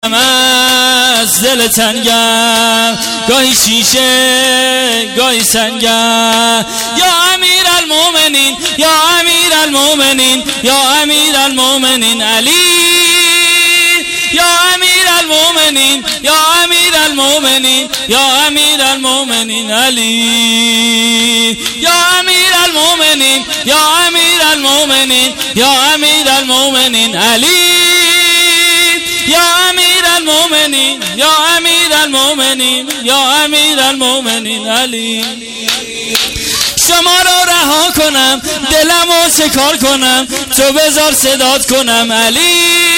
از دل تنگم، گاهی شیشه گاهی سنگم. یا امیر المومنین، یا امیر المومنین، یا امیر المومنین علی. یا امیر المومنین، یا امیر المومنین، یا امیر المومنین علی. یا امیر المومنین، یا امیر المومنین، یا امیر المومنین علی. یا امیر المومنین، یا امیر المومنین، یا امیر المومنین علی. شما رو رها کنم، دلمو چکار کنم، تو بذار صدات کنم علی.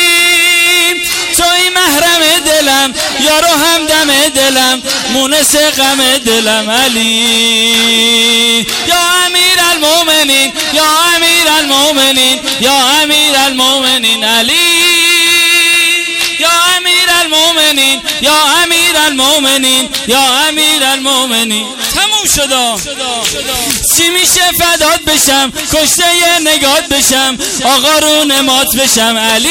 توی محرم دلم، یارو همدم دلم، مونس غم دلم علی. یا امیر المومنین، یا امیر المومنین، یا امیر المومنین علی. یا امیر المومنین، یا امیر المومنین، یا امیر المومنین. تموم شدم. چی میشه فدات بشم، کشته نگات بشم، آقا رو نمات بشم علی.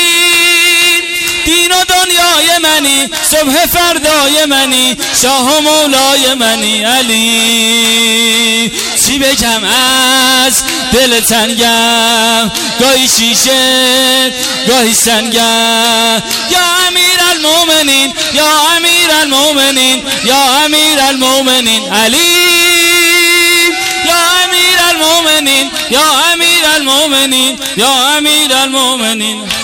دین و دنیای منی، صبح فردای منی، شاه و مولای منی علی. چی بگم از دل تنگم، گاهی شیشه گاهی سنگم. یا امیر المومنین، یا امیر المومنین، یا امیر المومنین علی. یا امیر المومنین، یا امیر المومنین، یا امیر المومنین.